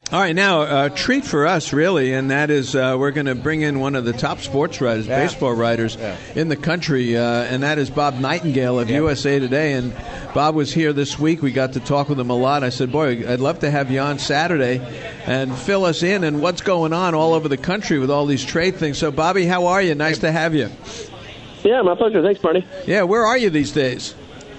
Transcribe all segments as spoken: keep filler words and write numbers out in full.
All right, now a treat for us, really, and that is uh, we're going to bring in one of the top sports writers, yeah. baseball writers yeah. in the country, uh, and that is Bob Nightingale of yeah. U S A Today. And Bob was here this week. We got to talk with him a lot. I said, boy, I'd love to have you on Saturday and fill us in on what's going on all over the country with all these trade things. So, Bobby, how are you? Nice to have you. Yeah, my pleasure. Thanks, Marty. Yeah, where are you these days?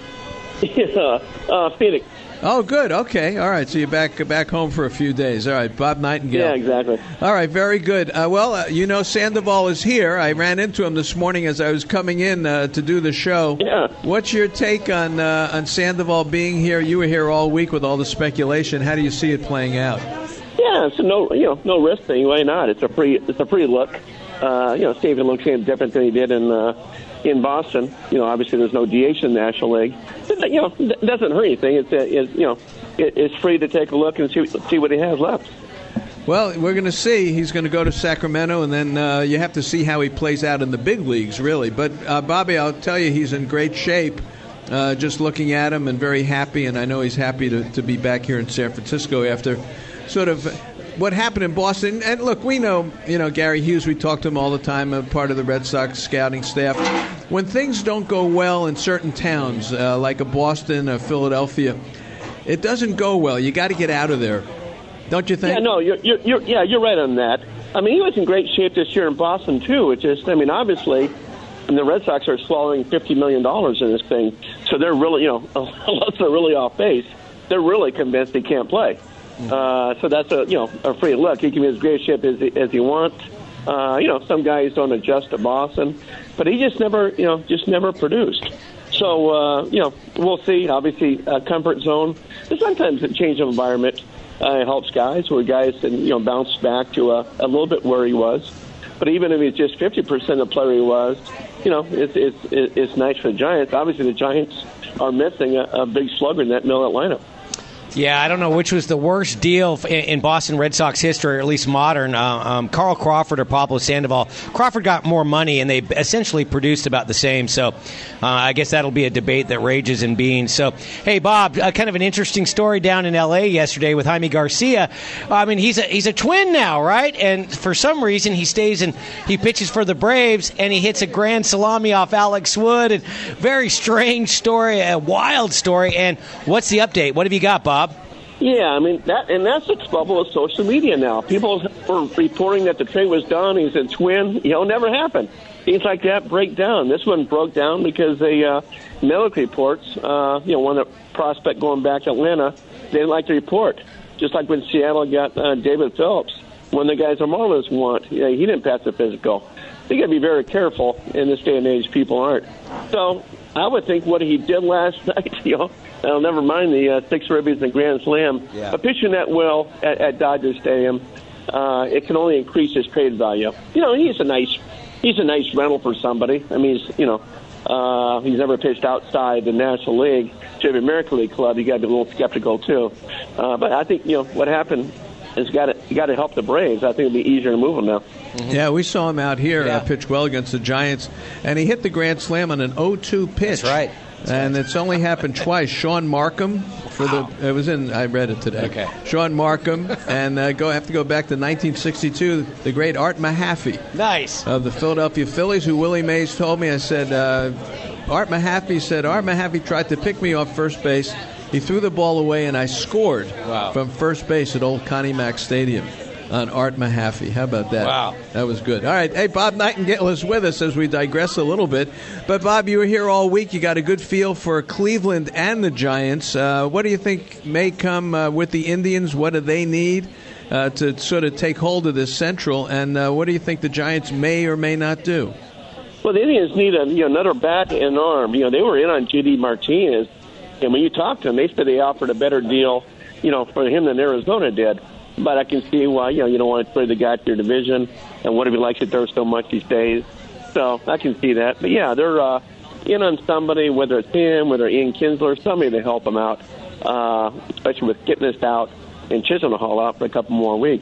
uh, uh, Phoenix. Oh, good. Okay. All right. So you're back back home for a few days. All right. Bob Nightingale. Yeah, exactly. All right. Very good. Uh, well, uh, you know, Sandoval is here. I ran into him this morning as I was coming in uh, to do the show. Yeah. What's your take on uh, on Sandoval being here? You were here all week with all the speculation. How do you see it playing out? Yeah, it's a no, you know, no risk thing. Why not? It's a free, it's a free look. Uh, you know, Stephen looks different than he did in uh, in Boston. You know, obviously there's no D H in the National League. But, you know, it doesn't hurt anything. It's, it's you know, it, it's free to take a look and see see what he has left. Well, we're going to see. He's going to go to Sacramento, and then uh, you have to see how he plays out in the big leagues, really. But, uh, Bobby, I'll tell you, he's in great shape. Uh, just looking at him and very happy, and I know he's happy to, to be back here in San Francisco after sort of what happened in Boston. And look, we know, you know, Gary Hughes, we talk to him all the time, a part of the Red Sox scouting staff. When things don't go well in certain towns, uh, like a Boston or Philadelphia, it doesn't go well. You got to get out of there, don't you think? Yeah, no, you're, you're, you're, yeah, you're right on that. I mean, he was in great shape this year in Boston, too. It's just, I mean, obviously, and the Red Sox are swallowing fifty million dollars in this thing, so they're really, you know, unless they're really off base, they're really convinced he can't play. Uh, so that's a you know a free look. He can be as great shape as he, as he wants. Uh, you know, some guys don't adjust to Boston, but he just never you know just never produced. So uh, you know we'll see. Obviously, uh, comfort zone. But sometimes a change of environment uh, helps guys, where guys can you know bounce back to a, a little bit where he was. But even if he's just fifty percent of the player he was, you know, it's it's it's nice for the Giants. Obviously, the Giants are missing a, a big slugger in that middle lineup. Yeah, I don't know which was the worst deal in Boston Red Sox history, or at least modern, uh, um, Carl Crawford or Pablo Sandoval. Crawford got more money, and they essentially produced about the same. So uh, I guess that'll be a debate that rages in being. So, hey, Bob, uh, kind of an interesting story down in L A yesterday with Jaime Garcia. I mean, he's a, he's a twin now, right? And for some reason, he stays and he pitches for the Braves, and he hits a grand salami off Alex Wood. And very strange story, a wild story. And what's the update? What have you got, Bob? Yeah, I mean, that, and that's the bubble of social media now. People were reporting that the trade was done. He's a twin. You know, never happened. Things like that break down. This one broke down because the uh, medical reports, uh, you know, one of the prospect going back to Atlanta, they didn't like the report. Just like when Seattle got uh, David Phillips, one of the guys the Marlins want. You know, he didn't pass the physical. You got to be very careful in this day and age. People aren't. So I would think what he did last night, you know, I'll never mind the uh, six ribbies and grand slam. Yeah. But pitching that well at, at Dodger Stadium, uh, it can only increase his trade value. You know, he's a nice, he's a nice rental for somebody. I mean, he's, you know, uh, he's never pitched outside the National League. To the American League club, you got to be a little skeptical too. Uh, but I think you know what happened is got to you got to help the Braves. I think it'll be easier to move him now. Mm-hmm. Yeah, we saw him out here yeah. uh, pitch well against the Giants, and he hit the grand slam on an oh two pitch. That's right. That's and right. It's only happened twice. Sean Markham for wow. the it was in I read it today. Okay. Sean Markham and uh, go have to go back to nineteen sixty-two. The great Art Mahaffey. Nice. Of the Philadelphia Phillies, who Willie Mays told me. I said uh, Art Mahaffey said Art Mahaffey tried to pick me off first base. He threw the ball away, and I scored wow. from first base at Old Connie Mack Stadium on Art Mahaffey. How about that? Wow. That was good. All right. Hey, Bob Nightingale is with us as we digress a little bit. But, Bob, you were here all week. You got a good feel for Cleveland and the Giants. Uh, what do you think may come uh, with the Indians? What do they need uh, to sort of take hold of this Central? And uh, what do you think the Giants may or may not do? Well, the Indians need a, you know, another bat and arm. You know, they were in on J D Martinez. And when you talk to them, they said they offered a better deal, you know, for him than Arizona did. But I can see why, you know, you don't want to trade the guy to your division. And what if he likes it there so much he stays? So I can see that. But, yeah, they're uh, in on somebody, whether it's him, whether Ian Kinsler, somebody to help them out, uh, especially with Kipnis out and Chisenhall out for a couple more weeks.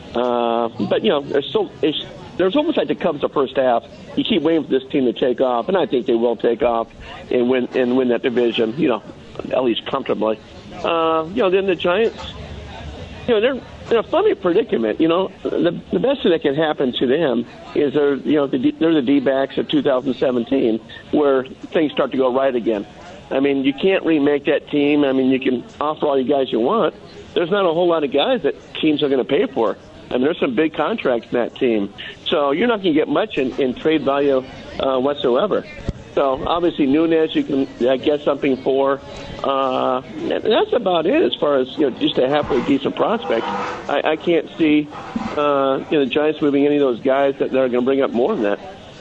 Uh, but, you know, there's still it's, there's almost like the Cubs the first half. You keep waiting for this team to take off, and I think they will take off and win and win that division, you know, at least comfortably. Uh, you know, then the Giants, you know, they're in a funny predicament. You know, the the best thing that can happen to them is they're, you know, the, they're the D-backs of two thousand seventeen, where things start to go right again. I mean, you can't remake that team. I mean, you can offer all you guys you want. There's not a whole lot of guys that teams are going to pay for. I mean, there's some big contracts in that team. So you're not going to get much in, in trade value uh, whatsoever. So obviously Nunez you can uh, get something for. Uh, that's about it as far as, you know, just a halfway decent prospect. I, I can't see uh, you know, the Giants moving any of those guys that, that are going to bring up more than that.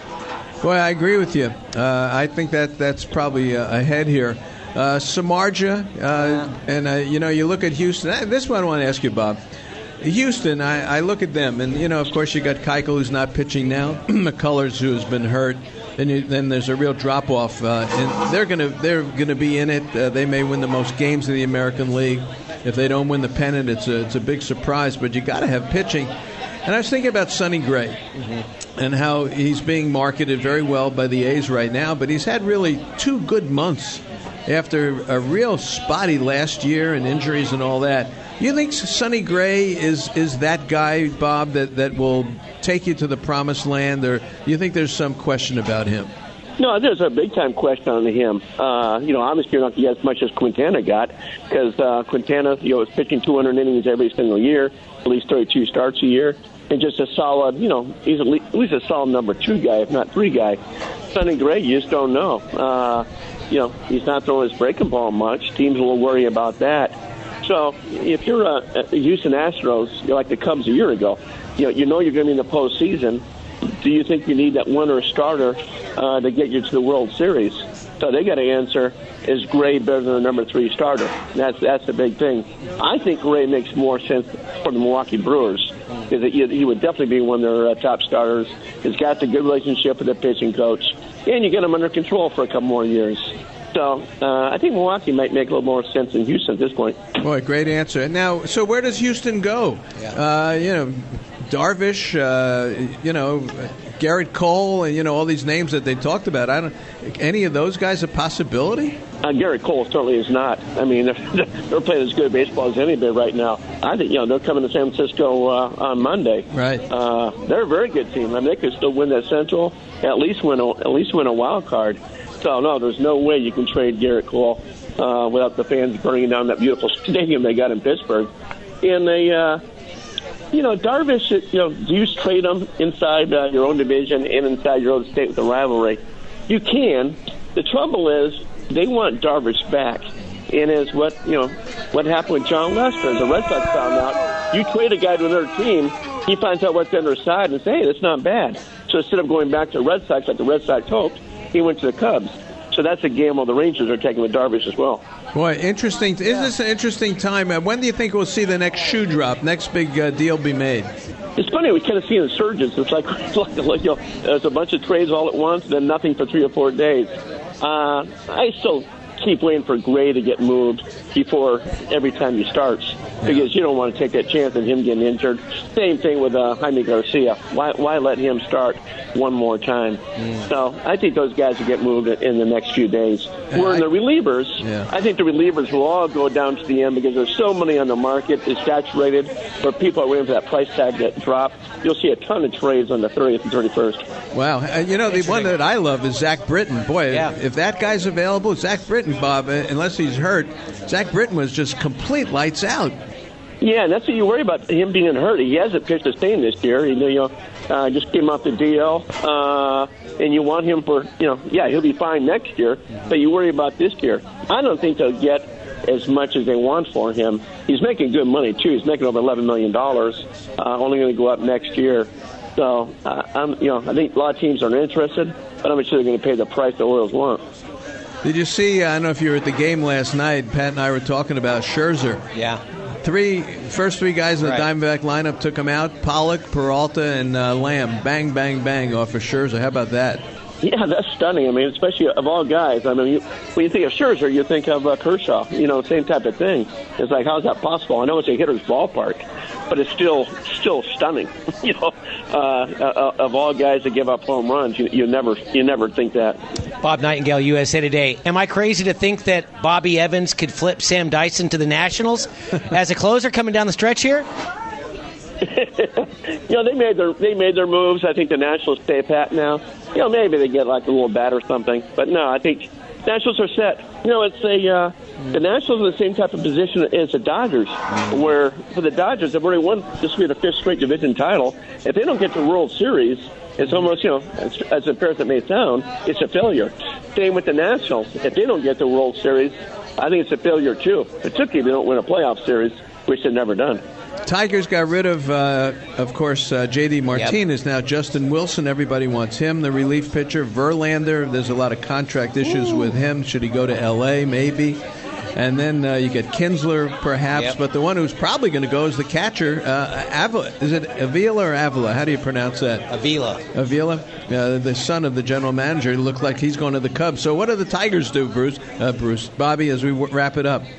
Boy, I agree with you. Uh, I think that that's probably uh, ahead here. Uh, Samardzija, uh, yeah. and uh, you know, you look at Houston. This one I want to ask you, Bob. Houston, I, I look at them, and you know, of course, you got Keuchel, who's not pitching now, McCullers, who has been hurt. Then, you, then there's a real drop off, uh, and they're gonna they're gonna be in it. Uh, they may win the most games in the American League. If they don't win the pennant, it's a it's a big surprise. But you got to have pitching. And I was thinking about Sonny Gray mm-hmm. and how he's being marketed very well by the A's right now, but he's had really two good months after a real spotty last year and injuries and all that. You think Sonny Gray is, is that guy, Bob, that, that will take you to the promised land, or do you think there's some question about him? No, there's a big-time question on him. Uh, you know, obviously you're not going to get as much as Quintana got because uh, Quintana, you know, is pitching two hundred innings every single year, at least thirty-two starts a year, and just a solid, you know, he's at least, at least a solid number two guy, if not three guy. Sonny Gray, you just don't know. Uh, you know, he's not throwing his breaking ball much. Teams will worry about that. So if you're a, a Houston Astros, you're like the Cubs a year ago, you know, you know you're going to be in the postseason. Do you think you need that winner starter uh, to get you to the World Series? So they got to answer, is Gray better than the number three starter? That's that's the big thing. I think Gray makes more sense for the Milwaukee Brewers because he would definitely be one of their uh, top starters. He's got the good relationship with the pitching coach, and you get him under control for a couple more years. So uh, I think Milwaukee might make a little more sense than Houston at this point. Boy, great answer. Now, so where does Houston go? Yeah. Uh, you know, Darvish, uh, you know, Garrett Cole, and you know all these names that they talked about. I don't. Any of those guys a possibility? Uh, Garrett Cole certainly is not. I mean, they're, they're playing as good baseball as anybody right now. I think, you know, they're coming to San Francisco uh, on Monday. Right. Uh, they're a very good team. I mean, they could still win that Central, at least win a, at least win a wild card. So no, there's no way you can trade Garrett Cole uh, without the fans burning down that beautiful stadium they got in Pittsburgh. And they, uh, you know, Darvish, you know, do you trade them inside uh, your own division and inside your own state with the rivalry? You can. The trouble is they want Darvish back. And as what, you know, what happened with John Lester, as the Red Sox found out, you trade a guy to another team, he finds out what's on their side and say, hey, that's not bad. So instead of going back to the Red Sox like the Red Sox hoped, he went to the Cubs. So that's a gamble the Rangers are taking with Darvish as well. Boy, interesting. Is yeah. this an interesting time? Uh, when do you think we'll see the next shoe drop, next big uh, deal be made? It's funny, we kind of see a surges. It's like, it's like, like you know, there's a bunch of trades all at once, then nothing for three or four days. Uh, I still keep waiting for Gray to get moved before every time he starts because you don't want to take that chance of him getting injured. Same thing with uh, Jaime Garcia. Why, why let him start one more time? Mm. So I think those guys will get moved in the next few days. Where in the relievers, yeah. I think the relievers will all go down to the end because there's so many on the market. It's saturated, but people are waiting for that price tag to drop. You'll see a ton of trades on the thirtieth and thirty-first. Wow. Uh, you know, the one that I love is Zach Britton. Boy, yeah. if that guy's available, Zach Britton, Bob, uh, unless he's hurt, Zach Britton was just complete lights out. Yeah, and that's what you worry about, him being hurt. He hasn't pitched a thing this year. He, you know, uh, just came off the D L, uh, and you want him for, you know, yeah, he'll be fine next year, but you worry about this year. I don't think they'll get as much as they want for him. He's making good money, too. He's making over eleven million dollars, uh, only going to go up next year. So, uh, I'm, you know, I think a lot of teams are interested, but I'm not sure they're going to pay the price the Orioles want. Did you see, I don't know if you were at the game last night, Pat and I were talking about Scherzer. Yeah. Three, first three guys in the right. Diamondback lineup took him out, Pollock, Peralta, and uh, Lamb. Bang, bang, bang off of Scherzer. How about that? Yeah, that's stunning. I mean, especially of all guys. I mean, you, when you think of Scherzer, you think of uh, Kershaw. You know, same type of thing. It's like, how's that possible? I know it's a hitter's ballpark, but it's still still stunning. you know, uh, uh, of all guys that give up home runs, you, you never you never think that. Bob Nightingale, U S A Today. Am I crazy to think that Bobby Evans could flip Sam Dyson to the Nationals as a closer coming down the stretch here? you know, they made their they made their moves. I think the Nationals stay pat now. You know, maybe they get like a little bat or something. But no, I think Nationals are set. You know, it's a uh, the Nationals are in the same type of position as the Dodgers, where for the Dodgers they've already won. This will be the fifth straight division title. If they don't get to the World Series, it's almost, you know, as, as unfair as it may sound, it's a failure. Same with the Nationals. If they don't get the World Series, I think it's a failure too, particularly if they don't win a playoff series, which they've never done. Tigers got rid of, uh, of course, uh, J D Martinez. Yep. Now Justin Wilson, everybody wants him, the relief pitcher. Verlander, there's a lot of contract issues Ooh. with him. Should he go to L A? Maybe. And then uh, you get Kinsler, perhaps. Yep. But the one who's probably going to go is the catcher, uh, Avila. Is it Avila or Avila? How do you pronounce that? Avila. Avila, uh, the son of the general manager. Looked like he's going to the Cubs. So what do the Tigers do, Bruce? Uh, Bruce, Bobby, as we w- wrap it up?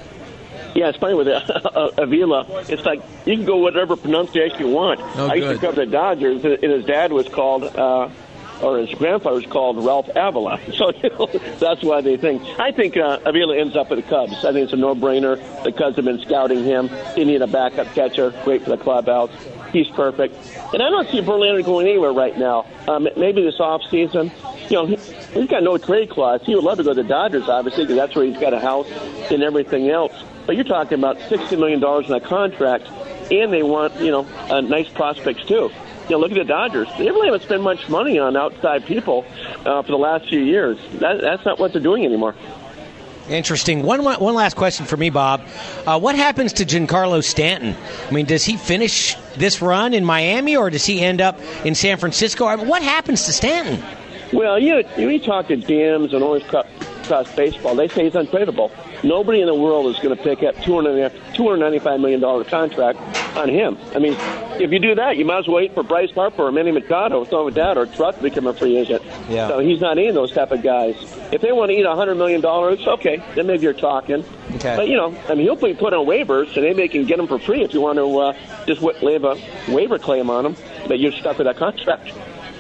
Yeah, it's funny with uh, Avila. It's like you can go whatever pronunciation you want. Oh, I used good. to cover the Dodgers, and his dad was called, uh, or his grandfather was called Ralph Avila. So you know, that's why they think. I think uh, Avila ends up with the Cubs. I think it's a no-brainer. The Cubs have been scouting him. They need a backup catcher. Great for the clubhouse. He's perfect. And I don't see Verlander going anywhere right now. Um, maybe this offseason. You know, he, he's got no trade clause. He would love to go to the Dodgers, obviously, because that's where he's got a house and everything else. But you're talking about sixty million dollars in a contract, and they want, you know, uh, nice prospects, too. You know, look at the Dodgers. They really haven't spent much money on outside people uh, for the last few years. That, that's not what they're doing anymore. Interesting. One one last question for me, Bob. Uh, what happens to Giancarlo Stanton? I mean, does he finish this run in Miami, or does he end up in San Francisco? I mean, what happens to Stanton? Well, you know, you talk to G Ms and always across baseball, they say he's untradeable. Nobody in the world is going to pick up two hundred ninety-five million dollars contract on him. I mean, if you do that, you might as well wait for Bryce Harper or Manny Machado, something like that, or Truck to become a free agent. Yeah. So he's not in those type of guys. If they want to eat one hundred million dollars, okay, then maybe you're talking. Okay. But, you know, I mean, he'll be put on waivers, and maybe they can get him for free if you want to uh, just leave a waiver claim on him, but you're stuck with that contract.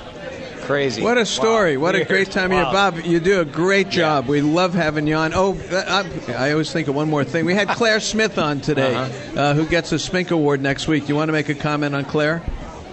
Crazy. What a story. Wow. What a great time wow. here. Bob, you do a great job. Yeah. We love having you on. Oh, I, I always think of one more thing. We had Claire Smith on today, uh-huh. uh, who gets a Spink Award next week. Do you want to make a comment on Claire?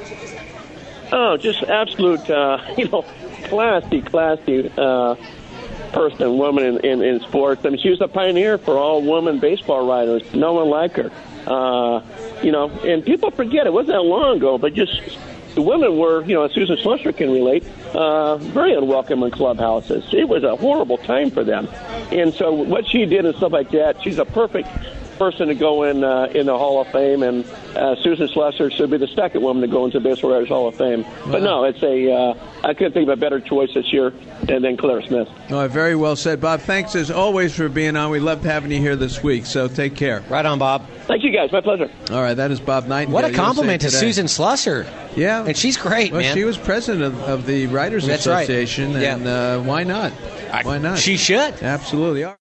Oh, just absolute, uh, you know, classy, classy uh, person, woman in, in, in sports. I mean, she was a pioneer for all women baseball writers. No one like her. Uh, you know, and people forget it wasn't that long ago, but just the women were, you know, as Susan Slusser can relate, uh, very unwelcome in clubhouses. It was a horrible time for them. And so what she did and stuff like that, she's a perfect person to go in uh, in the Hall of Fame, and uh, Susan Slusser should be the second woman to go into the Baseball Writers Hall of Fame. Wow. But no, it's a uh, I couldn't think of a better choice this year than, than Claire Smith. Oh, very well said, Bob. Thanks as always for being on. We loved having you here this week, so take care. Right on, Bob. Thank you, guys. My pleasure. All right, that is Bob Nightingale. What a compliment to Susan Slusser. Yeah. And she's great, well, man. She was president of, of the Writers That's Association, right. and yeah. uh, why not? Why not? She should. Absolutely.